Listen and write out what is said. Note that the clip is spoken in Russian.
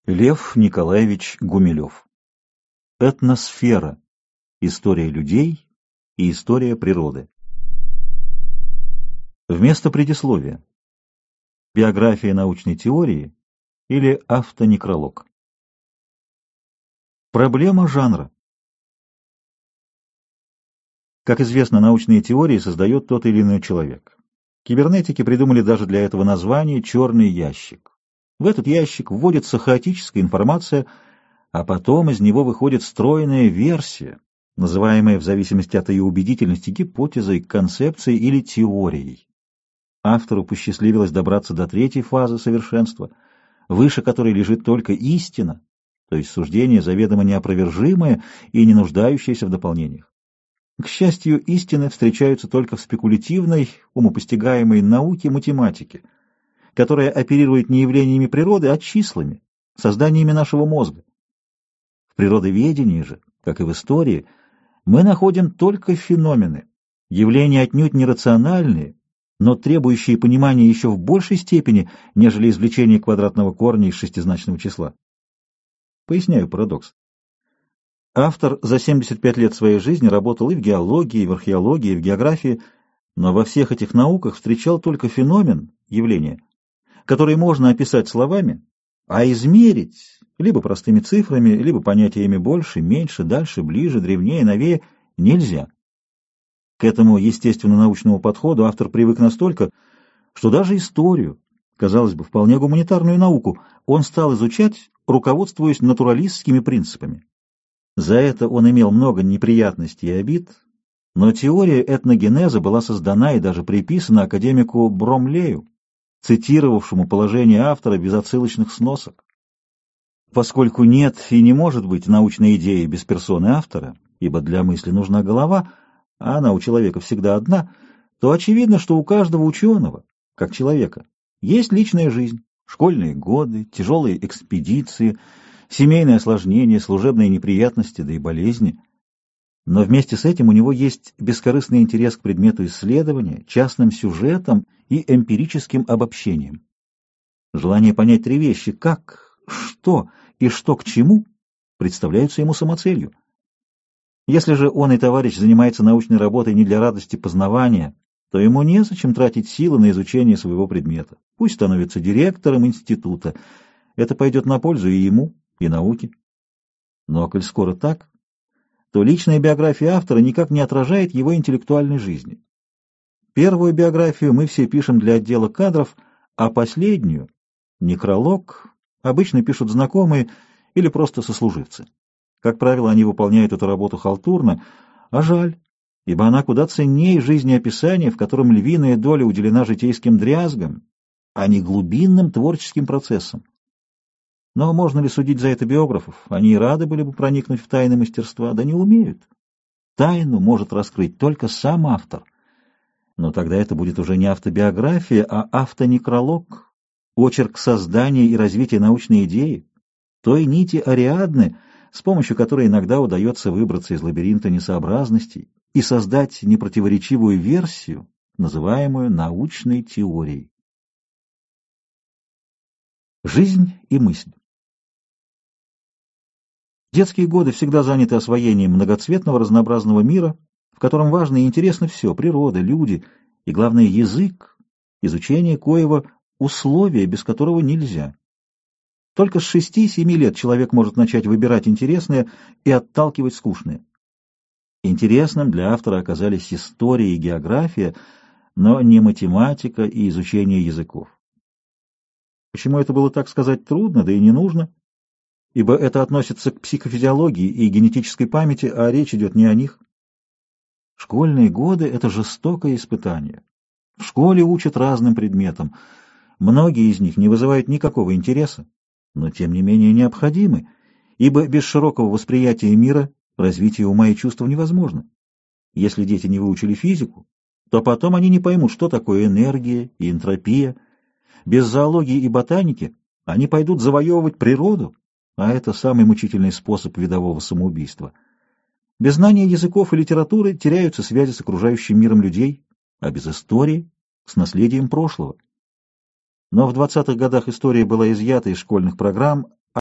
Лев Николаевич Гумилев. Этносфера. История людей и история природы. Вместо предисловия. Биография научной теории или автонекролог. Проблема жанра. Как известно, научные теории создает тот или иной человек. Кибернетики придумали даже для этого название «черный ящик». В этот ящик вводится хаотическая информация, а потом из него выходит стройная версия, называемая в зависимости от ее убедительности гипотезой, концепцией или теорией. Автору посчастливилось добраться до третьей фазы совершенства, выше которой лежит только истина, то есть суждение заведомо неопровержимое и не нуждающееся в дополнениях. К счастью, истины встречаются только в спекулятивной, умопостигаемой науке математики, которая оперирует не явлениями природы, а числами, созданиями нашего мозга. В природоведении же, как и в истории, мы находим только феномены, явления отнюдь нерациональные, но требующие понимания еще в большей степени, нежели извлечение квадратного корня из шестизначного числа. Поясняю парадокс. Автор за 75 лет своей жизни работал и в геологии, и в археологии, и в географии, но во всех этих науках встречал только феномен, явление, который можно описать словами, а измерить либо простыми цифрами, либо понятиями больше, меньше, дальше, ближе, древнее, новее нельзя. К этому естественно-научному подходу автор привык настолько, что даже историю, казалось бы, вполне гуманитарную науку, он стал изучать, руководствуясь натуралистскими принципами. За это он имел много неприятностей и обид, но теория этногенеза была создана и даже приписана академику Бромлею, цитировавшему положение автора без отсылочных сносок. Поскольку нет и не может быть научной идеи без персоны автора, ибо для мысли нужна голова, а она у человека всегда одна, то очевидно, что у каждого ученого, как человека, есть личная жизнь, школьные годы, тяжелые экспедиции, семейные осложнения, служебные неприятности, да и болезни. Но вместе с этим у него есть бескорыстный интерес к предмету исследования, частным сюжетам и эмпирическим обобщениям. Желание понять три вещи: как, что и что к чему представляются ему самоцелью. Если же он и товарищ занимается научной работой не для радости познавания, то ему незачем тратить силы на изучение своего предмета. Пусть становится директором института. Это пойдет на пользу и ему, и науке. Но коль скоро так, то личная биография автора никак не отражает его интеллектуальной жизни. Первую биографию мы все пишем для отдела кадров, а последнюю, некролог, обычно пишут знакомые или просто сослуживцы. Как правило, они выполняют эту работу халтурно, а жаль, ибо она куда ценнее жизнеописания, в котором львиная доля уделена житейским дрязгам, а не глубинным творческим процессам. Но можно ли судить за это биографов? Они и рады были бы проникнуть в тайны мастерства, да не умеют. Тайну может раскрыть только сам автор. Но тогда это будет уже не автобиография, а автонекролог, очерк создания и развития научной идеи, той нити Ариадны, с помощью которой иногда удается выбраться из лабиринта несообразностей и создать непротиворечивую версию, называемую научной теорией. Жизнь и мысль. Детские годы всегда заняты освоением многоцветного разнообразного мира, в котором важно и интересно все — природа, люди и, главное, язык, изучение коего — условия, без которого нельзя. Только с 6-7 лет человек может начать выбирать интересное и отталкивать скучное. Интересным для автора оказались история и география, но не математика и изучение языков. Почему это было, так сказать, трудно, да и не нужно? Ибо это относится к психофизиологии и генетической памяти, а речь идет не о них. Школьные годы — это жестокое испытание. В школе учат разным предметам. Многие из них не вызывают никакого интереса, но тем не менее необходимы, ибо без широкого восприятия мира развитие ума и чувств невозможно. Если дети не выучили физику, то потом они не поймут, что такое энергия и энтропия. Без зоологии и ботаники они пойдут завоевывать природу, а это самый мучительный способ видового самоубийства. Без знания языков и литературы теряются связи с окружающим миром людей, а без истории — с наследием прошлого. Но в 20-х годах история была изъята из школьных программ,